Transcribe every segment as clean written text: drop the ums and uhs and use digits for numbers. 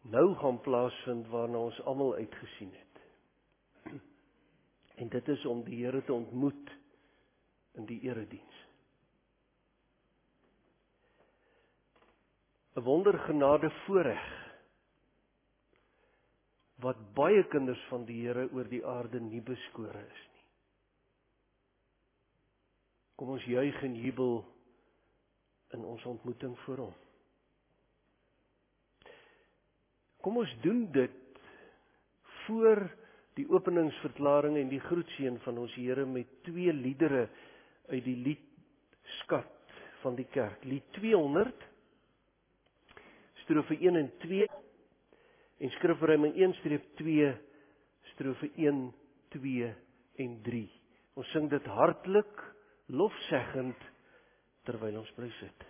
nou gaan plaasvind waarna ons almal uitgesien het. En dit is om die Here te ontmoet in die erediens. 'n wondergenade voorreg wat baie kinders van die Here oor die aarde nie beskore is nie. Kom ons juig en jubel in ons ontmoeting voor hom. Kom ons doen dit voor die openingsverklaring en die groetseën van ons Here met 2 liedere uit die liedskat van die kerk. Lied 200, strofe 1 en 2, en skrifruiming 1-2, strofe 1, 2 en 3. Ons sing dit hartlik, lofzeggend, terwyl ons bly sit.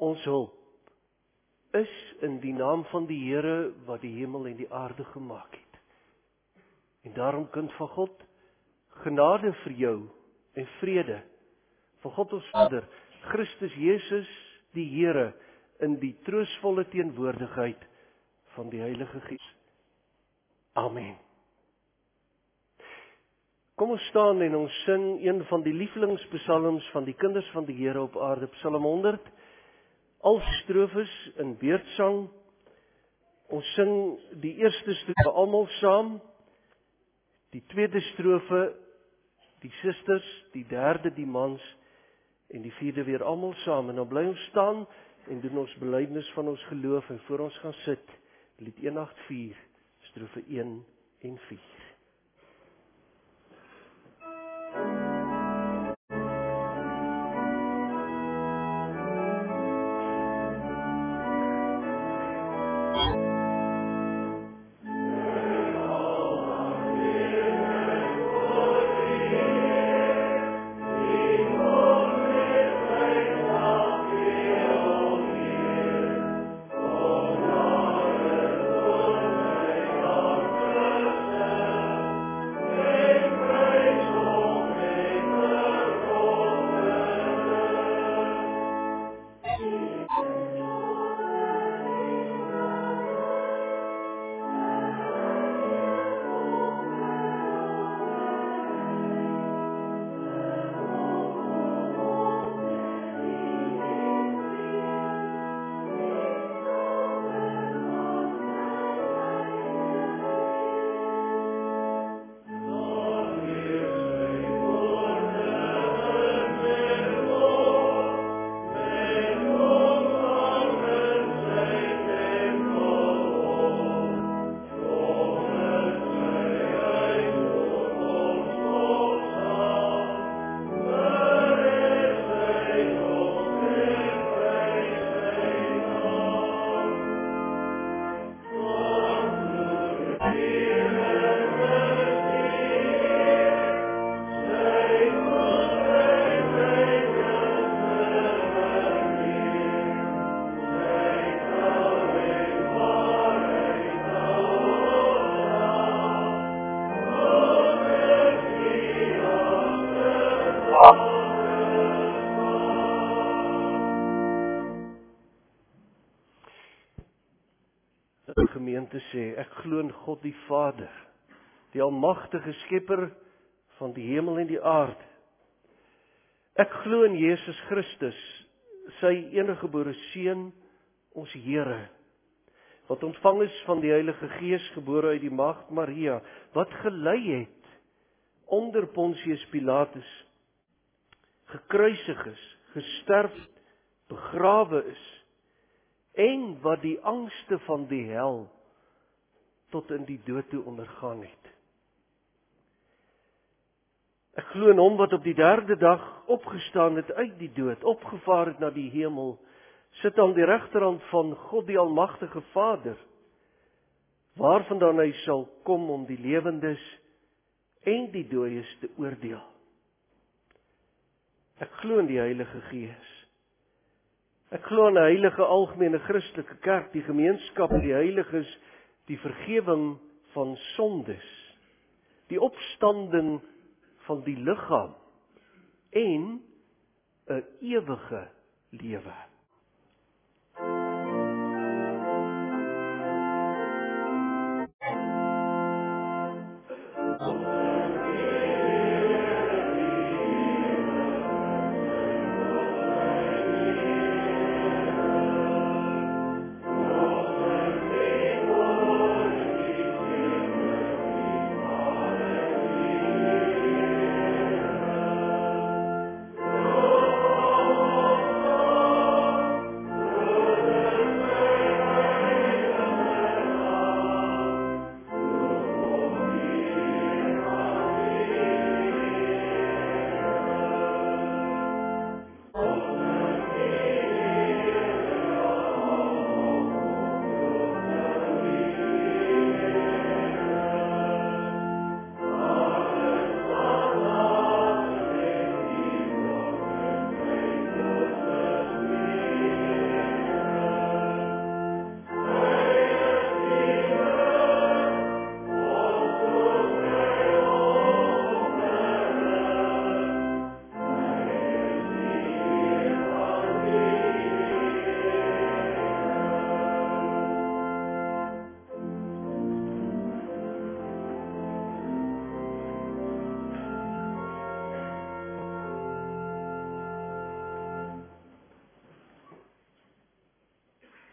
Ons hulp is in die naam van die Here wat die hemel en die aarde gemaak het. En daarom, kind van God, genade vir jou en vrede van God ons Vader, Christus Jesus die Here, in die troostvolle teenwoordigheid van die Heilige Gees. Amen. Kom ons staan en ons sing een van die lievelingspsalms van die kinders van die Here op aarde, Psalm 100, al strofes in beurtsang. Ons sing die eerste strofe almal saam, die tweede strofe die susters, die derde die mans en die vierde weer almal saam. En dan bly ons staan en doen ons belydenis van ons geloof en voor ons gaan sit, lied 184, strofe 1 en 4. Die gemeente sê, ek glo in God die Vader, die almagtige skepper van die hemel en die aarde. Ek glo in Jesus Christus, sy eniggebore seun, ons Here, wat ontvang is van die Heilige Gees, gebore uit die maagd Maria, wat gelei het onder Pontius Pilatus, gekruisig is, gesterf, begrawe is, en wat die angste van die hel tot in die dood toe ondergaan het. Ek glo in hom wat op die derde dag opgestaan het uit die dood, opgevaar het na die hemel, sit aan die regterhand van God die almagtige Vader, waarvandaan hy sal kom om die lewendes en die dooies te oordeel. Ek glo in die Heilige Gees. Ek glo in 'n heilige algemene Christelike kerk, die gemeenskap met die heiliges, die vergewing van sondes, die opstanding van die liggaam en 'n ewige lewe.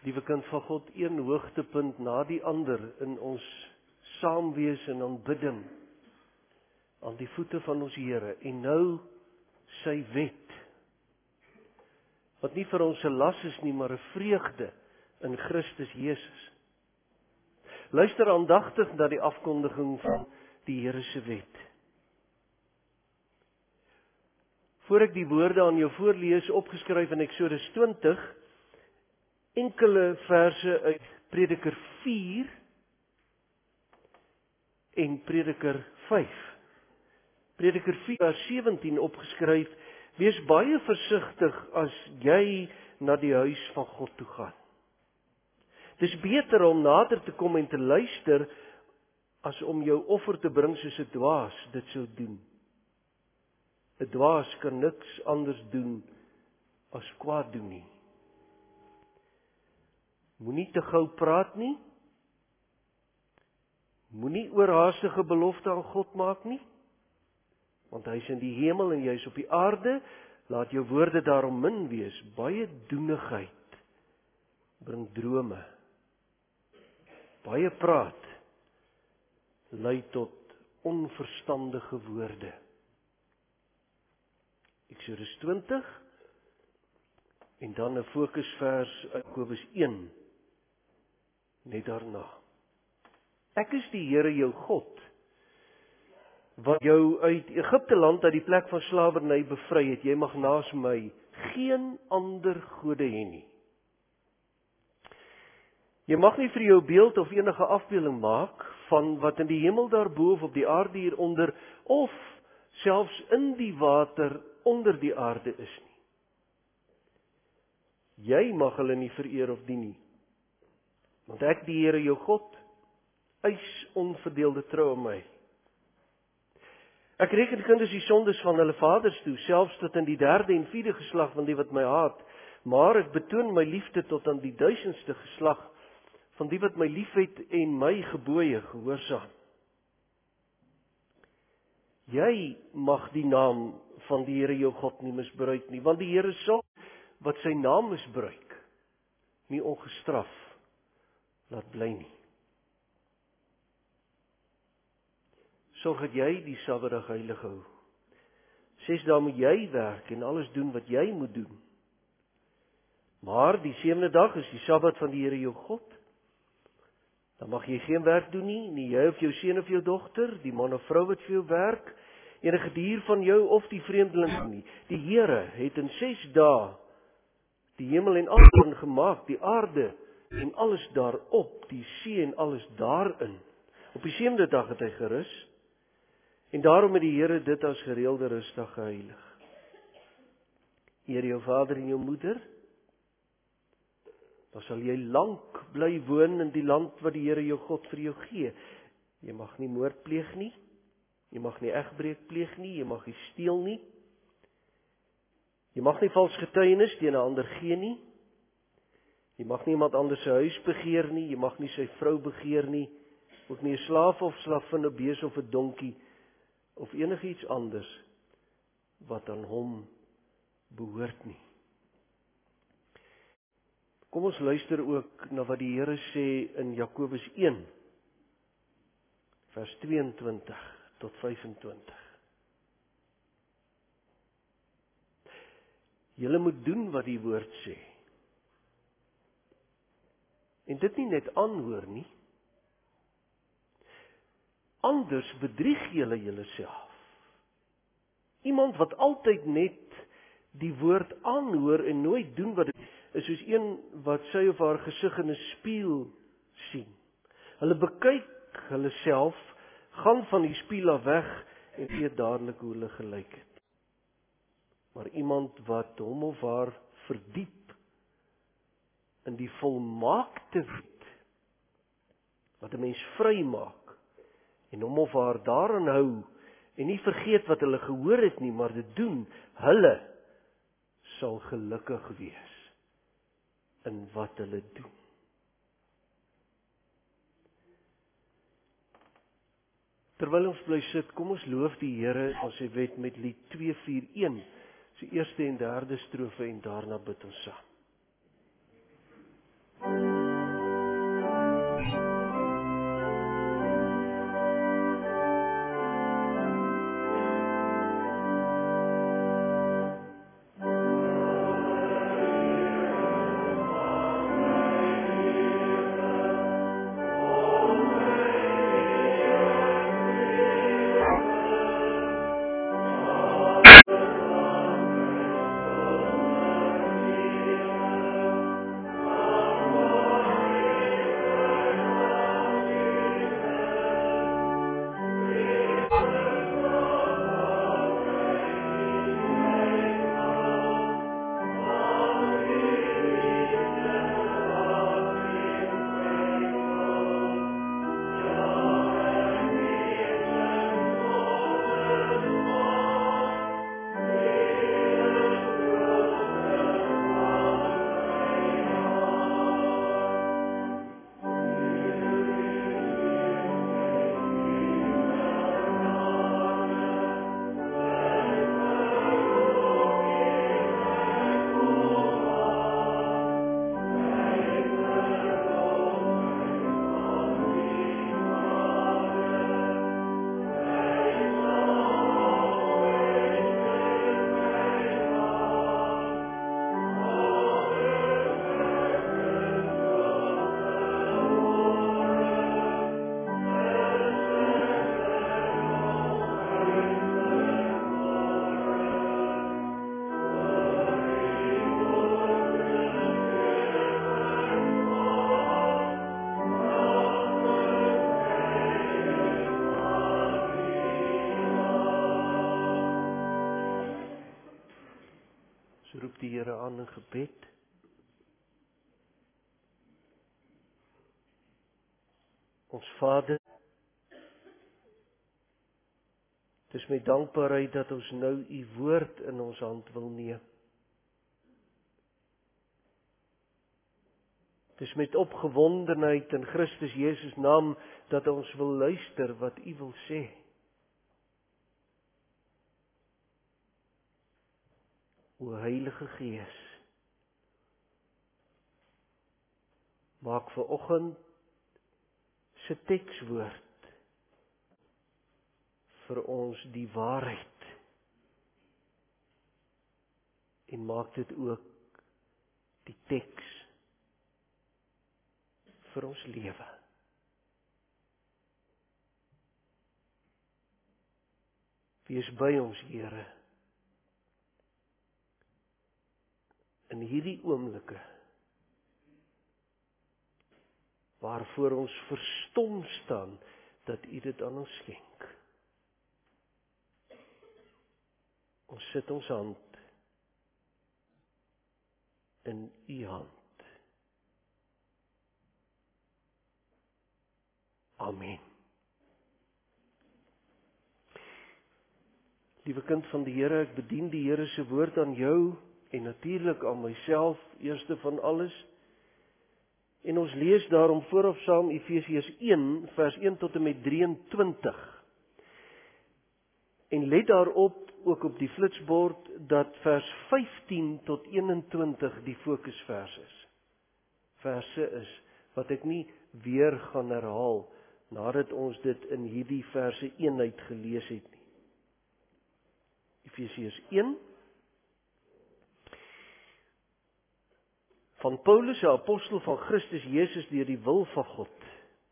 Liewe kind van God, een hoogtepunt na die ander in ons saamwees en aanbidding aan die voete van ons Here, en nou sy wet, wat nie vir ons 'n las is nie, maar 'n vreugde in Christus Jesus. Luister aandagtig na die afkondiging van die Here se wet. Voor ek die woorde aan jou voorlees, opgeskryf in Eksodus 20, enkele verse uit Prediker 4 en Prediker 5. Prediker 4 vers 17 opgeskryf: Wees baie versigtig as jy na die huis van God toe gaan. Dis beter om nader te kom en te luister as om jou offer te bring soos 'n dwaas dit sou doen. 'n Dwaas kan niks anders doen as kwaad doen nie. Moenie te gou praat nie. Moenie oorhaastige belofte aan God maak nie. Want hy is in die hemel en jy is op die aarde. Laat jou woorde daarom min wees. Baie doenigheid bring drome. Baie praat lei tot onverstandige woorde. Eksodus 20 en dan 'n fokusvers uit Jakobus 1 net daarna. Ek is die Here jou God, wat jou uit Egipte land, uit die plek van slawerny bevry het. Jy mag naas my geen ander gode hê nie. Jy mag nie vir jou beeld of enige afbeelding maak van wat in die hemel daarbo of op die aarde hieronder of selfs in die water onder die aarde is nie. Jy mag hulle nie vereer of dien nie. Want ek, die Here jou God, eis onverdeelde trou aan my. Ek reken kinders die sondes van hulle vaders toe, selfs tot in die 3de en 4de geslag van die wat my haat. Maar ek betoon my liefde tot aan die 1000ste geslag van die wat my liefhet en my gebooie gehoorsaam. Jy mag die naam van die Here jou God nie misbruik nie, want die Here sal wat sy naam misbruik nie ongestraf laat bly nie. Sorg dat jy die Sabbatdag heilig hou. 6 dae moet jy werk en alles doen wat jy moet doen. Maar die 7de dag is die Sabbat van die Here jou God. Dan mag jy geen werk doen nie jy of jou seun of jou dogter, die man of vrou wat vir jou werk, enige dier van jou of die vreemdeling nie. Die Here het in 6 dae die hemel en aarde gemaak, die aarde en alles daarop, die see en alles daarin. Op die 7de dag het hy gerus, en daarom het die Here dit as gereelde rusdag geheilig. Eer jou vader en jou moeder, dan sal jy lank bly woon in die land wat die Here jou God vir jou gee. Jy mag nie moord pleeg nie, jy mag nie egbreek pleeg nie, jy mag nie steel nie, jy mag nie vals getuienis teen 'n ander gee nie, jy mag nie iemand anders se huis begeer nie, jy mag nie sy vrou begeer nie, ook nie 'n slaaf of slavin, 'n bees of 'n donkie, of enigiets anders wat aan hom behoort nie. Kom ons luister ook na wat die Here sê in Jakobus 1, vers 22 tot 25. Julle moet doen wat die woord sê. En dit nie net aanhoor nie. Anders bedrieg julle julleself. Iemand wat altyd net die woord aanhoor en nooit doen wat dit is, soos een wat sy of haar gesig in 'n spieël sien. Hulle bekyk hulle self, gaan van die spieël af weg en weet dadelik hoe hulle gelyk het. Maar iemand wat hom of haar verdiep in die volmaakte wet, wat 'n mens vry maak, en hom of haar daaraan hou, en nie vergeet wat hulle gehoor het nie, maar dit doen, hulle sal gelukkig wees in wat hulle doen. Terwyl ons bly sit, kom ons loof die Here aan sy wet met lied 241, sy eerste en derde strofe, en daarna bid ons saam. Ons roep die Here aan in gebed. Ons Vader, het is met dankbaarheid dat ons nou u woord in ons hand wil neem. Het is met opgewondenheid in Christus Jesus naam dat ons wil luister wat u wil sê. O Heilige Gees, maak vanoggend se tekswoord vir ons die waarheid en maak dit ook die teks vir ons lewe. Wees by ons, Here, in hierdie oomblikke waarvoor ons verstom staan dat u dit aan ons skenk. Ons sit ons hand in u hand. Amen. Liewe kind van die Here, ek bedien die Here se woord aan jou en natuurlik aan myself, eerste van alles. En ons lees daarom vooraf saam Efesiërs 1, vers 1 tot en met 23. En let daarop, ook op die flitsbord, dat vers 15 tot 21 die fokusvers is. Verse is, wat ek nie weer gaan herhaal, nadat ons dit in hierdie verse eenheid gelees het nie. Efesiërs 1, van Paulus, 'n apostel van Christus Jesus deur die wil van God.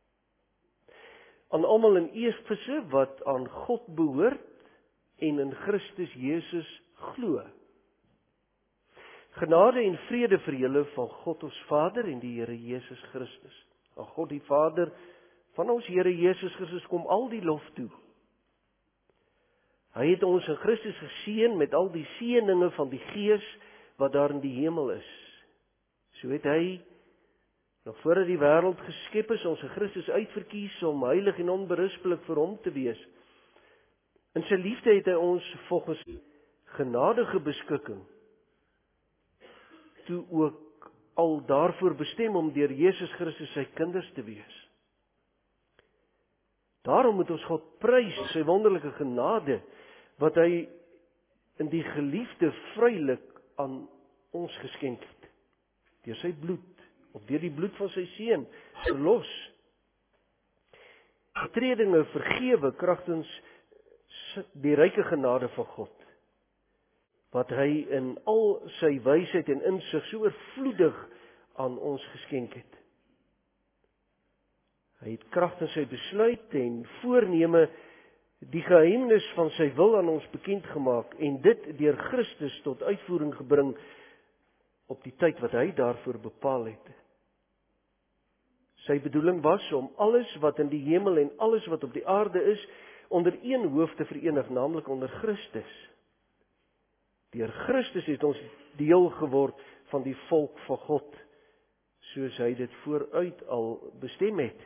Aan almal in Efese wat aan God behoort en in Christus Jesus glo. Genade en vrede vir julle van God ons Vader en die Here Jesus Christus. Aan God die Vader van ons Here Jesus Christus kom al die lof toe. Hy het ons in Christus geseën met al die seëninge van die Gees wat daar in die hemel is. So het hy, nog voordat die wêreld geskep is, ons in Christus uitverkies om heilig en onberispelik vir hom te wees. In sy liefde het hy ons volgens genadige beskikking toe ook al daarvoor bestem om deur Jesus Christus sy kinders te wees. Daarom moet ons God prys sy wonderlike genade wat hy in die geliefde vrylik aan ons geskenk het. Deur sy bloed, of deur die bloed van sy seun, verlos. Oortredinge vergewe kragtens die ryke genade van God, wat hy in al sy wysheid en insig so oorvloedig aan ons geskenk het. Hy het kragtens sy besluit en voorneme die geheimnis van sy wil aan ons bekend gemaak en dit deur Christus tot uitvoering gebring op die tyd wat hy daarvoor bepaal het. Sy bedoeling was om alles wat in die hemel en alles wat op die aarde is, onder een hoof te verenig, naamlik onder Christus. Deur Christus het ons deel geword van die volk van God, soos hy dit vooruit al bestem het.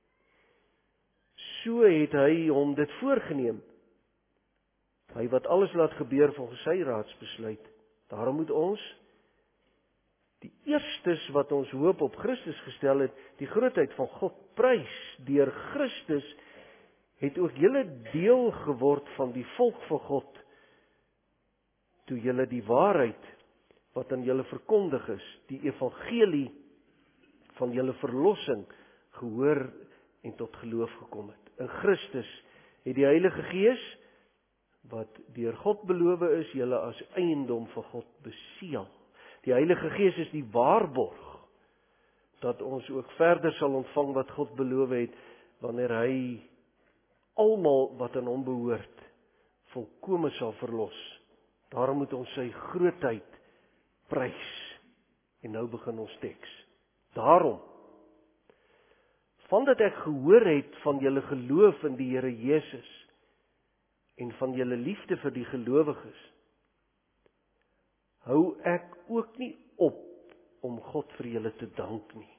So het hy hom dit voorgeneem. Hy wat alles laat gebeur volgens sy raadsbesluit. Daarom moet ons, die eerstes wat ons hoop op Christus gestel het, die grootheid van God prys. Deur Christus het ook julle deel geword van die volk van God, toe julle die waarheid wat aan julle verkondig is, die evangelie van julle verlossing, gehoor en tot geloof gekom het. In Christus het die Heilige Gees, wat deur God beloof is, julle as eiendom van God beseël. Die Heilige Gees is die waarborg dat ons ook verder sal ontvang wat God beloof het, wanneer hy almal wat aan hom behoort volkome sal verlos. Daarom moet ons sy grootheid prys. En nou begin ons teks. Daarom, vandat ek gehoor het van julle geloof in die Here Jesus en van julle liefde vir die gelowiges, hou ek ook nie op om God vir julle te dank nie.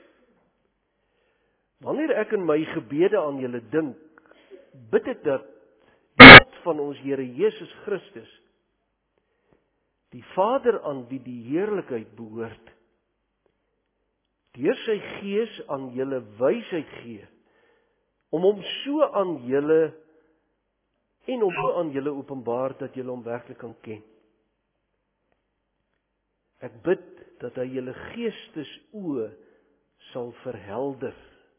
Wanneer ek in my gebede aan julle dink, bid ek dat die God van ons Here Jesus Christus, die Vader aan wie die heerlikheid behoort, deur sy Gees aan julle wysheid gee, om hom so aan julle en om aan julle openbaar dat julle hom werklik kan ken. Ek bid dat hy julle geestesoë sal verhelder,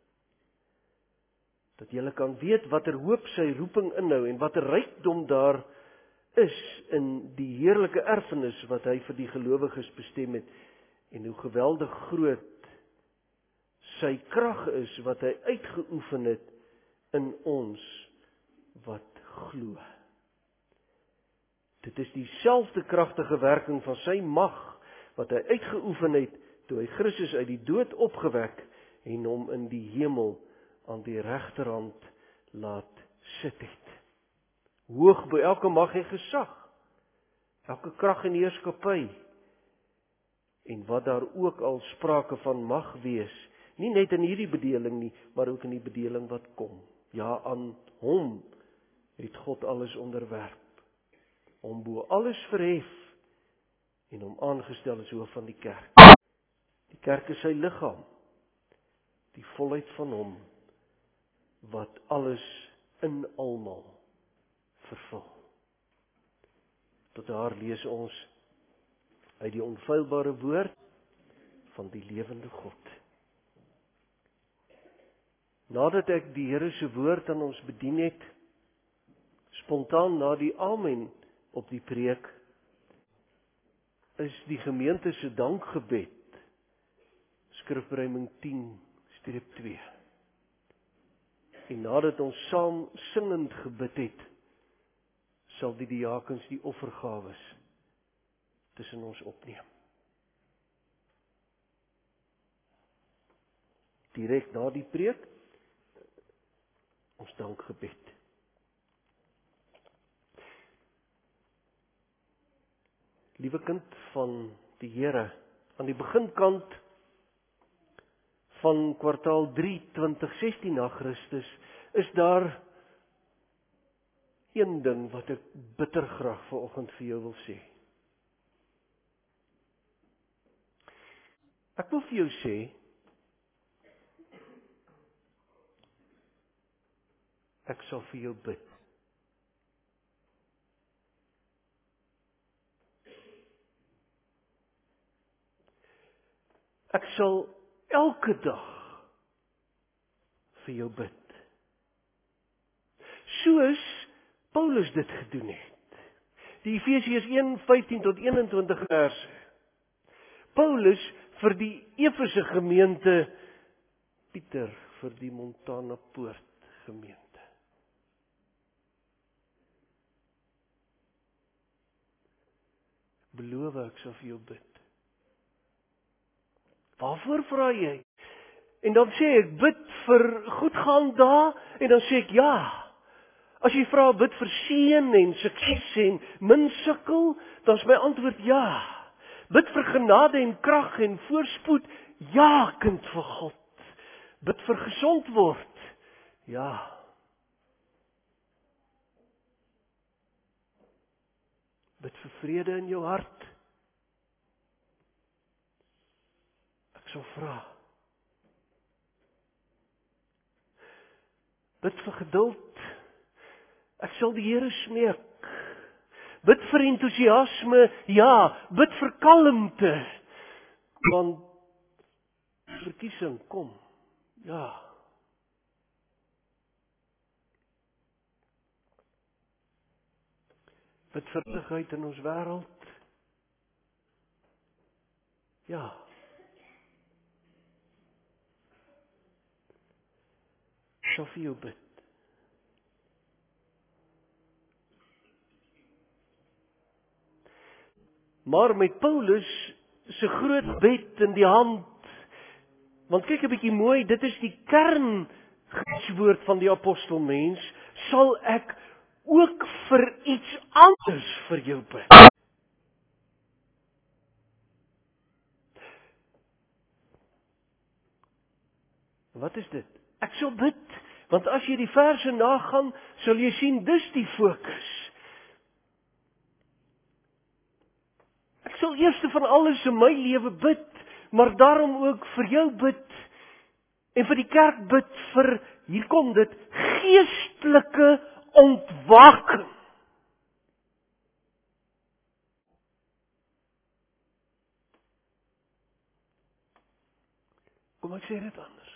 dat julle kan weet watter hoop sy roeping inhou en watter rykdom daar is in die heerlike erfenis wat hy vir die gelowiges bestem het en hoe geweldig groot sy krag is wat hy uitgeoefen het in ons wat glo. Dit is dieselfde kragtige werking van sy mag wat hy uitgeoefen het toe hy Christus uit die dood opgewek en hom in die hemel aan die regterhand laat sit het. Hoog bo elke mag en gesag, elke krag en heerskappy, en wat daar ook al sprake van mag wees, nie net in hierdie bedeling nie, maar ook in die bedeling wat kom. Ja, aan hom het God alles onderwerp, hom bo alles verhef, en hom aangestel as hoof van die kerk. Die kerk is sy liggaam, die volheid van hom, wat alles in almal vervul. Tot daar lees ons uit die onfeilbare woord van die lewende God. Nadat ek die Here se woord aan ons bedien het, spontaan na die amen op die preek, is die gemeente se dankgebed, Skrifberuiming 10:2. En nadat ons saam singend gebid het, sal die diakens die offergawes tussen ons opneem. Direk na die preek, ons dankgebed. Liewe kind van die Here, aan die beginkant van kwartaal 3, 2016 na Christus, is daar een ding wat ek bitter graag vanoggend vir jou wil sê. Ek wil vir jou sê, ek sal vir jou bid. Ek sal elke dag vir jou bid. Soos Paulus dit gedoen het. Die Efesiërs 1:15-21 verse. Paulus vir die Efese gemeente, Pieter vir die Montana Poort gemeente. Beloof ek sal vir jou bid. Waarvoor vra jy? En dan sê ek, bid vir goed gaan daar, en dan sê ek, ja. As jy vra, bid vir seën en sukses en min sukkel, dan is my antwoord ja. Bid vir genade en krag en voorspoed, ja, kind van God. Bid vir gesond word, ja. Bid vir vrede in jou hart. Ek sal vra. Bid vir geduld. Ek sal die Here smeek. Bid vir entoesiasme, ja. Bid vir kalmte. Want verkiesing kom, ja. Bid vir ligheid in ons wêreld, ja. Ek sal vir jou bid. Maar met Paulus se groot wet in die hand, want kyk 'n bietjie mooi, dit is die kernwoord van die apostelmens, sal ek ook vir iets anders vir jou bid. Wat is dit? Ek sal bid. Want as jy die verse nagaan, sal jy sien dis die fokus. Ek sal eerste van alles in my lewe bid, maar daarom ook vir jou bid en vir die kerk bid vir, hier kom dit, geestelike ontwaking. Kom ek sê dit anders.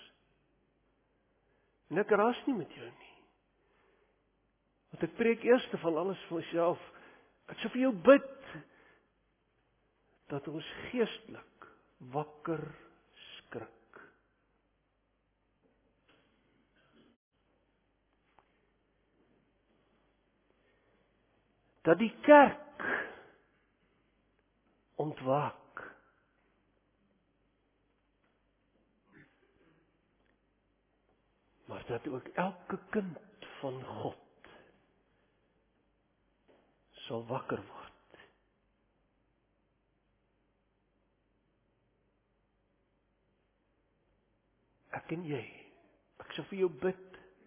En ek raas nie met jou nie. Want ek preek eerste van alles vir myself. Ek sal vir jou bid dat ons geestelik wakker skrik. Dat die kerk ontwaak. Maar dat ook elke kind van God sal wakker word. Ek en jy, ek sal vir jou bid.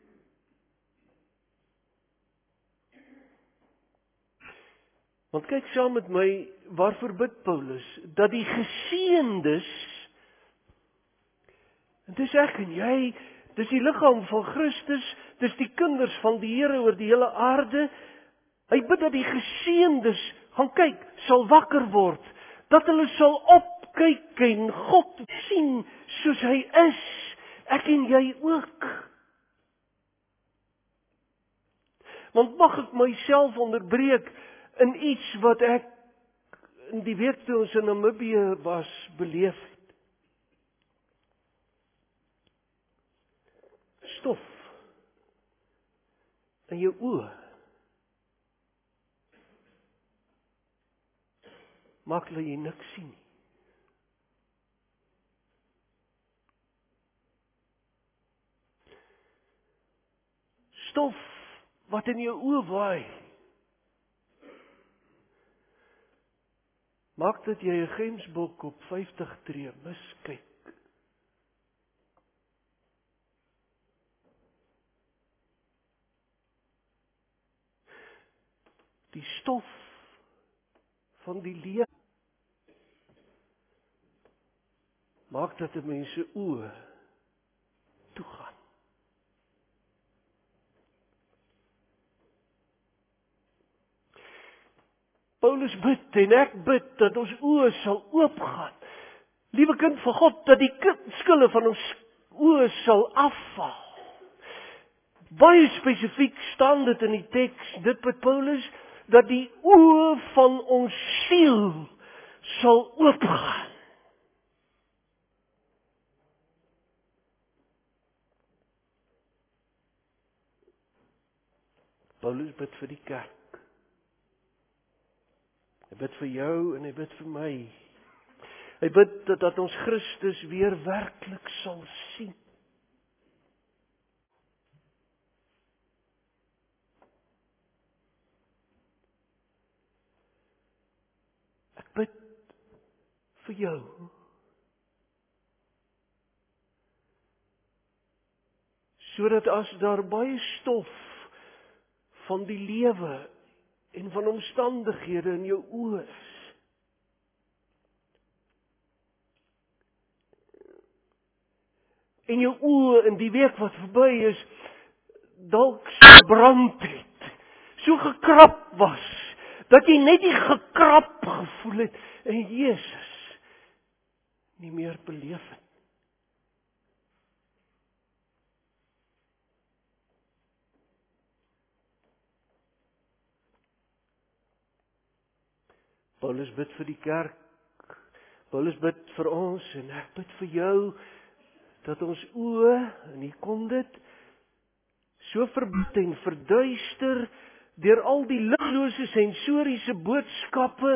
Want kyk saam met my, waarvoor bid Paulus? Dat die geseëndes, en dis ek en jy, dis die liggaam van Christus, dis die kinders van die Here oor die hele aarde. Hy bid dat die geseëndes, gaan kyk, sal wakker word, dat hulle sal opkyk en God sien soos hy is, ek en jy ook. Want mag ek myself onderbreek in iets wat ek in die week toe ons in Namibië was, beleef het. Stof in jou oë maak dat jy niks sien nie. Stof wat in jou oë waai maak dat jy 'n gemsbok op 50 tree miskyk. Die stof van die lewe maak dat 'n mens se oë toegaan. Paulus bid en ek bid dat ons oë sal oopgaan. Liewe kind van God, dat die skille van ons oë sal afval. Baie spesifiek staan dit in die teks, dit met Paulus, dat die oë van ons siel sal oopgaan. Paulus bid vir die kerk. Hy bid vir jou en hy bid vir my. Hy bid dat ons Christus weer werklik sal sien. Ek bid vir jou. Sodat as daar baie stof van die lewe en van omstandighede in jou oë is, en jou oë in die week wat verby is, dalk so brand het, so gekrap was, dat jy net die gekrap gevoel het, en Jesus nie meer beleef het. Paulus bid vir die kerk, Paulus bid vir ons, en ek bid vir jou, dat ons oë, en hier kom dit, so verblind en verduister, deur al die liglose sensoriese boodskappe,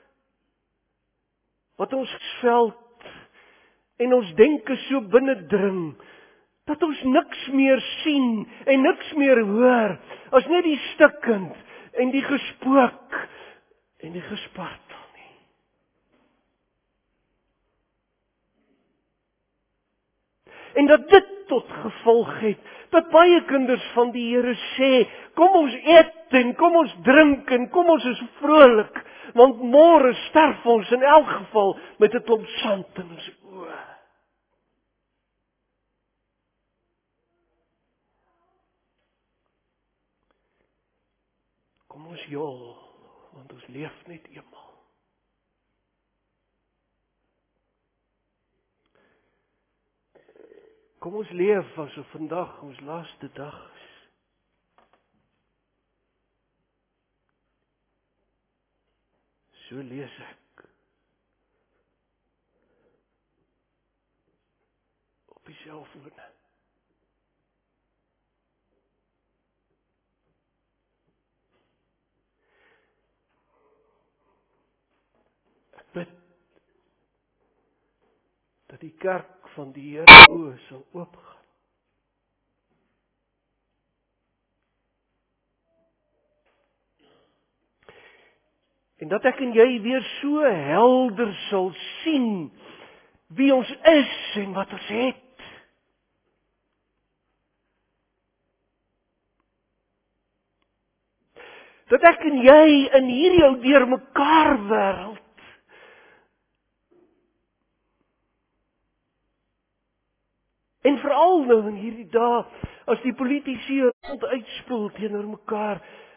wat ons veld, en ons denke so binnendring, dat ons niks meer sien, en niks meer hoor, as net die stikkend, en die gespook, en die gespartel nie. En dat dit dit tot gevolg het dat baie kinders van die Here sê, kom ons eet en kom ons drink en kom ons is vrolik, want môre sterf ons in elk geval met 'n klomp sand in ons oë. Kom ons jol, want ons leef net eenmal. Kom ons leef asof vandag ons laaste dag is. So lees ek op die selfone. Ek bid dat die kerk van die Here oë sal oopgaan. En dat ek en jy weer so helder sal sien wie ons is en wat ons het. Dat ek en jy in hierdie ou deurmekaar wêreld en veral nou in hierdie dae as die politici uitspoel teenoor mekaar.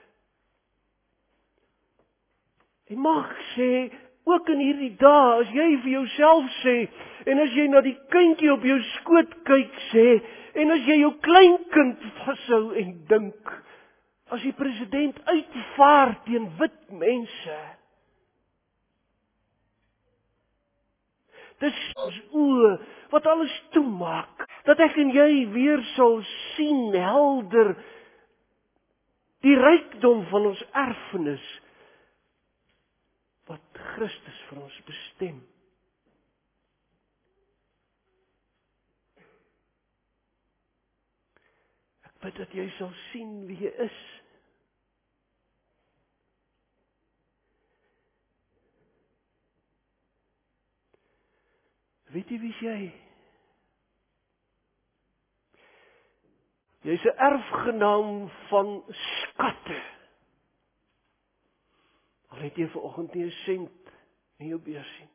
En mag ek sê, ook in hierdie dae, as jy vir jouself sê, en as jy na die kindjie op jou skoot kyk sê, en as jy jou kleinkind vashou en dink, as die president uitvaar teen wit mense, dis ons oë wat alles toemaak, dat ek en jy weer sal sien helder die rykdom van ons erfenis, wat Christus vir ons bestem. Ek bid dat jy sal sien wie jy is. Weet jy wie jy? Jy's 'n erfgenaam van skatte. Al het jy vanoggend nie 'n sent in jou beursie.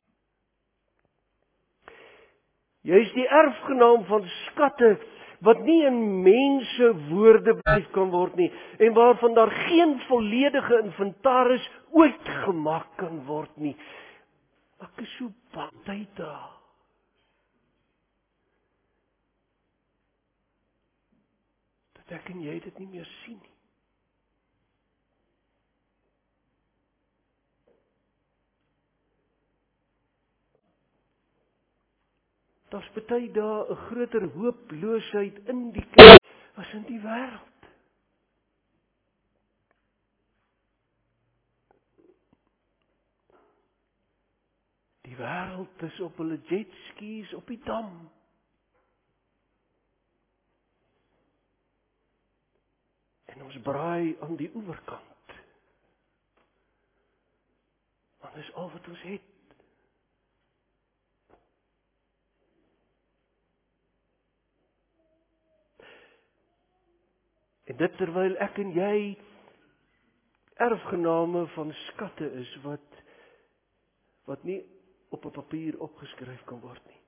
Jy's die erfgenaam van skatte wat nie in mense woorde beskryf kan word nie en waarvan daar geen volledige inventaris ooit gemaak kan word nie. Ek is so bang daar. Dat ek en jy dit nie meer sien nie. Daar's baie dae 'n groter hooploosheid in die kerk as in die wêreld. Die wêreld is op hulle jetskis op die dam. En ons braai aan die oewerkant. Want dis al wat ons het. En dit terwyl ek en jy erfgename van skatte is wat nie op 'n papier opgeskryf kan word nie.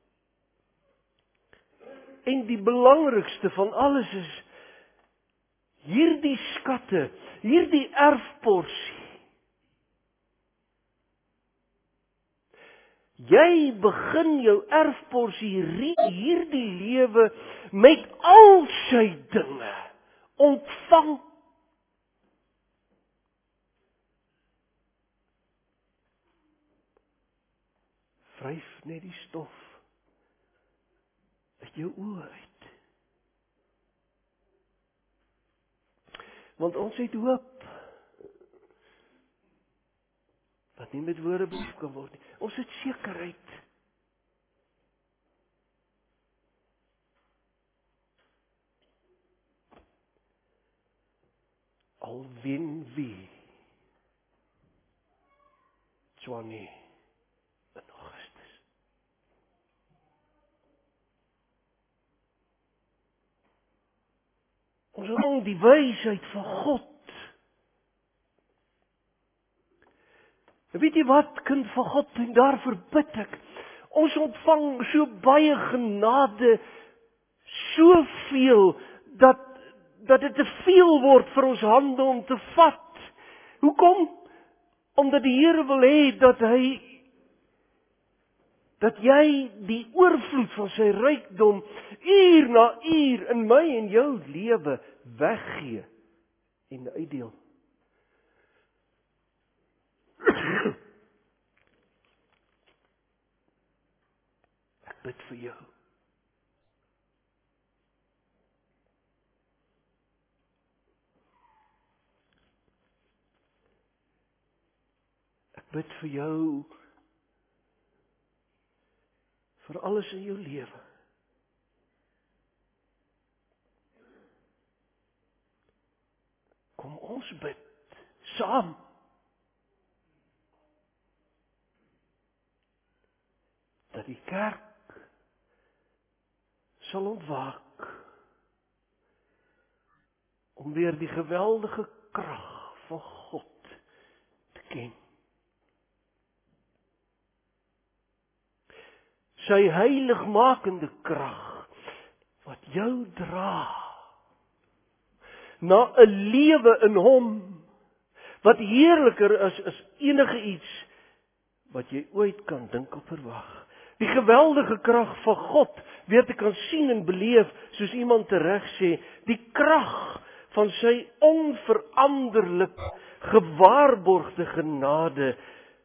En die belangrikste van alles is hierdie skatte, hierdie erfporsie. Jy begin jou erfporsie hierdie lewe met al sy dinge ontvang. Vryf net die stof uit jou oë uit. Want ons het hoop wat nie met woorde beskryf kan word nie. Ons het sekerheid. Al wen wie Swanie in Augustus. Ons ontvang die wysheid van God. En weet jy wat, kind van God, en daarvoor bid ek. Ons ontvang so baie genade, soveel, dat dit te veel word vir ons hande om te vat. Hoekom? Omdat die Here wil hê dat jy die oorvloed van sy rykdom uur na uur in my en jou lewe weggee en uitdeel. Ek bid vir jou. Ek bid vir jou vir alles in jou lewe. Kom ons bid saam. Dat die kerk sal ontwaak om weer die geweldige krag van God te ken. Sy heiligmakende krag wat jou dra na 'n lewe in hom wat heerliker is as enige iets wat jy ooit kan dink of verwag. Die geweldige krag van God weer te kan sien en beleef, soos iemand tereg sê, die krag van sy onveranderlik gewaarborgde genade,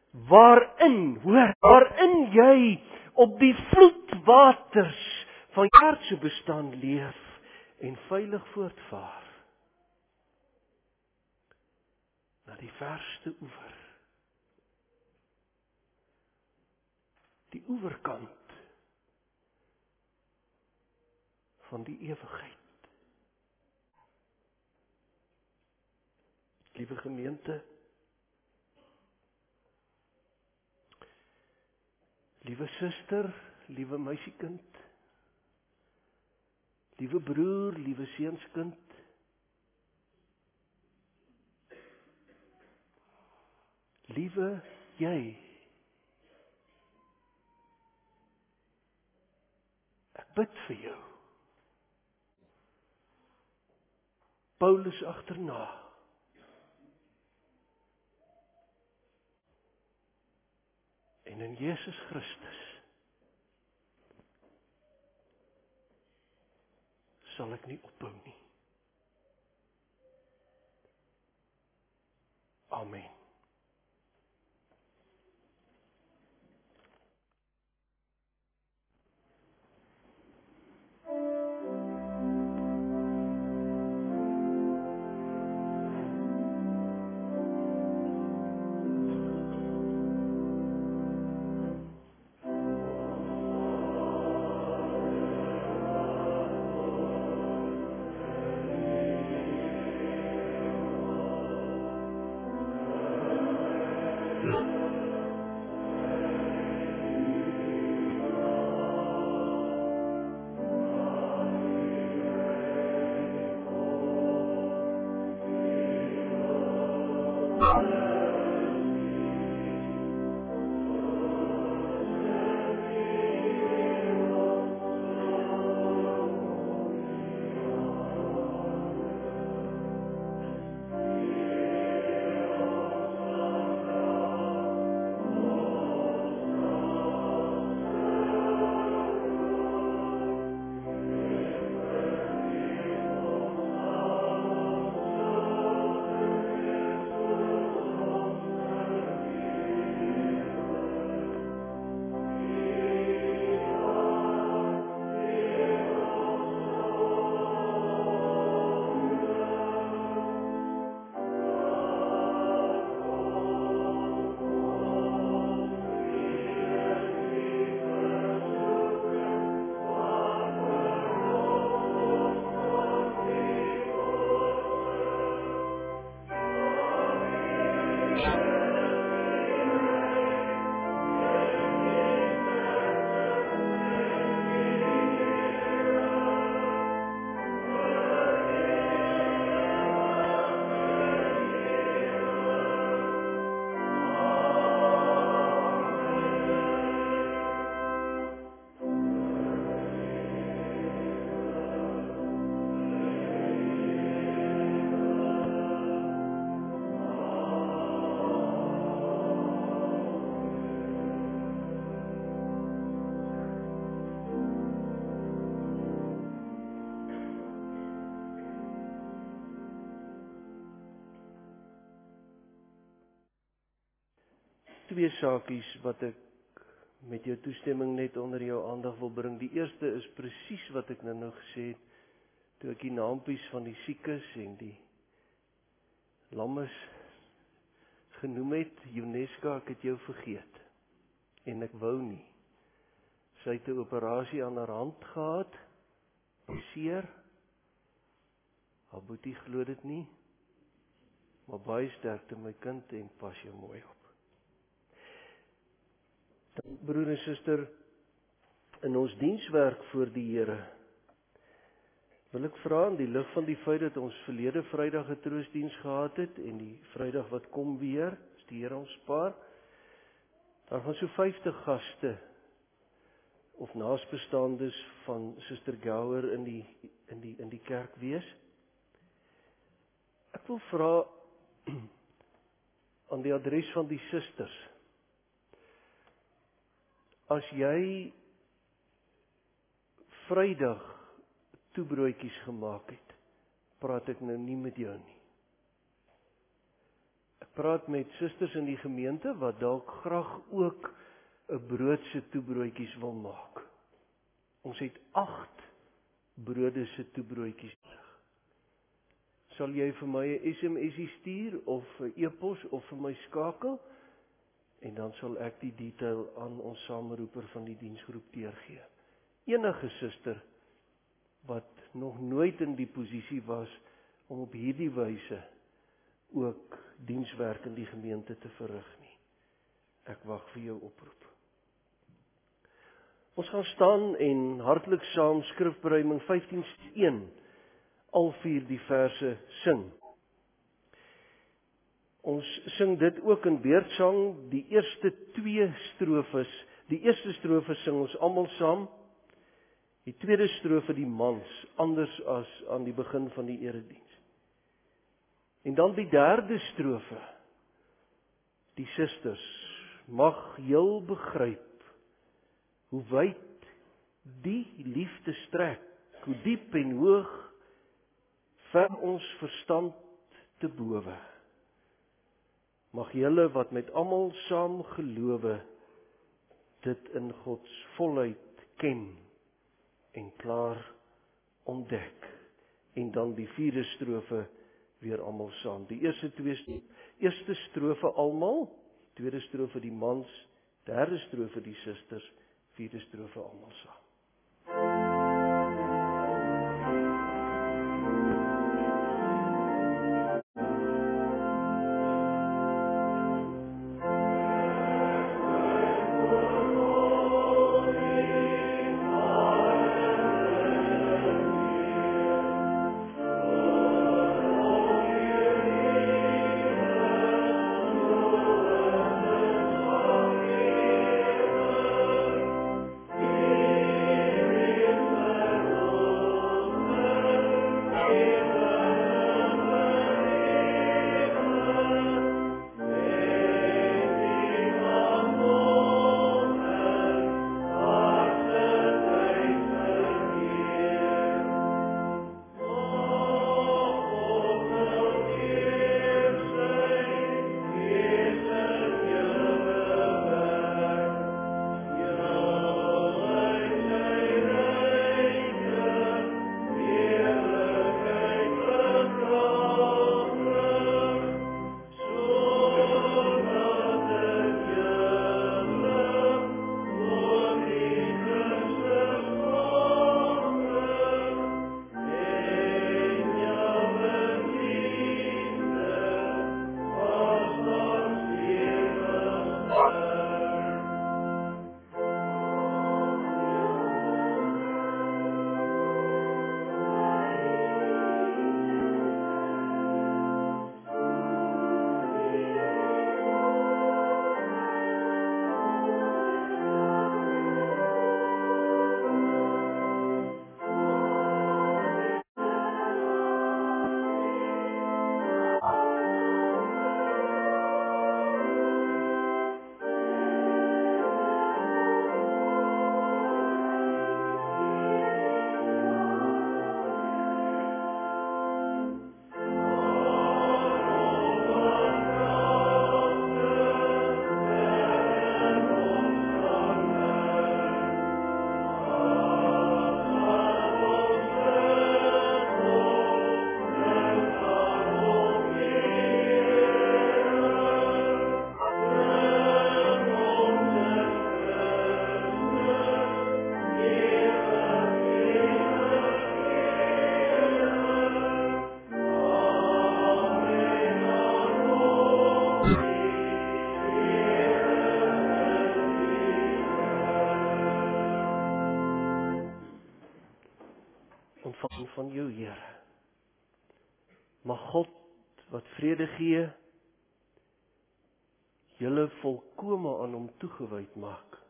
waarin jy op die vloedwaters van jou aardse bestaan leef en veilig voortvaar na die verste oewer. Die oewerkant van die ewigheid. Liewe gemeente, liewe suster, liewe meisiekind, liewe broer, liewe seunskind, liewe jy, ek bid vir jou. Paulus agterna. En in Jesus Christus sal ek nie ophou nie. Amen. 2 saakies wat ek met jou toestemming net onder jou aandag wil bring. Die eerste is presies wat ek nou gesê het, toe ek die naampies van die siekes en die lammes genoem het. Joneska, ek het jou vergeet. En ek wou nie. Sy het 'n operasie aan haar hand gehad, seer. Haar boetie glo dit nie, maar baie sterkte my kind en pas jou mooi op. Broer en suster, in ons dienswerk voor die Here, wil ek vra in die lig van die feit dat ons verlede Vrydag 'n troostdiens gehad het en die Vrydag wat kom weer, as die Here ons spaar, daar gaan so 50 gaste of naasbestaandes van Suster Gower in die kerk wees. Ek wil vra aan die adres van die susters, as jy Vrydag toebroodjies gemaak het, praat ek nou nie met jou nie. Ek praat met susters in die gemeente wat dalk graag ook 'n broodse toebroodjies wil maak. Ons het 8 brode se toebroodjies. Sal jy vir my 'n SMS stuur of 'n e-pos of vir my skakel en dan sal ek die detail aan ons sameroeper van die diensgroep deurgee. Enige suster wat nog nooit in die posisie was om op hierdie wyse ook dienswerk in die gemeente te verrig nie. Ek wag vir jou oproep. Ons gaan staan en hartlik saam Skrifberuiming 15:1 al 4 die verse sing. Ons sing dit ook in beurtsang, die eerste 2 strofes. Die eerste strofe sing ons almal saam. Die tweede strofe die mans, anders as aan die begin van die erediens. En dan die derde strofe, die susters, mag heel begryp hoe wyd die liefde strek, hoe diep en hoog, ver ons verstand te bowe. Mag julle wat met almal saam gelowe, dit in Gods volheid ken en klaar ontdek. En dan die 4de strofe weer almal saam. Die eerste strofe almal, tweede strofe die mans, derde strofe die susters, 4de strofe almal saam. ontvang van jou Here. Mag God wat vrede gee, julle volkome aan hom toegewyd maak.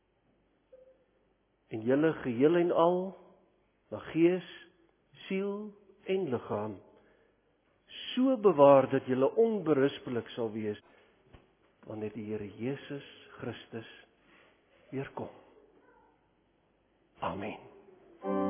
En julle geheel en al, na gees, siel en liggaam, so bewaar dat julle onberispelik sal wees, wanneer die Here Jesus Christus weer kom. Amen.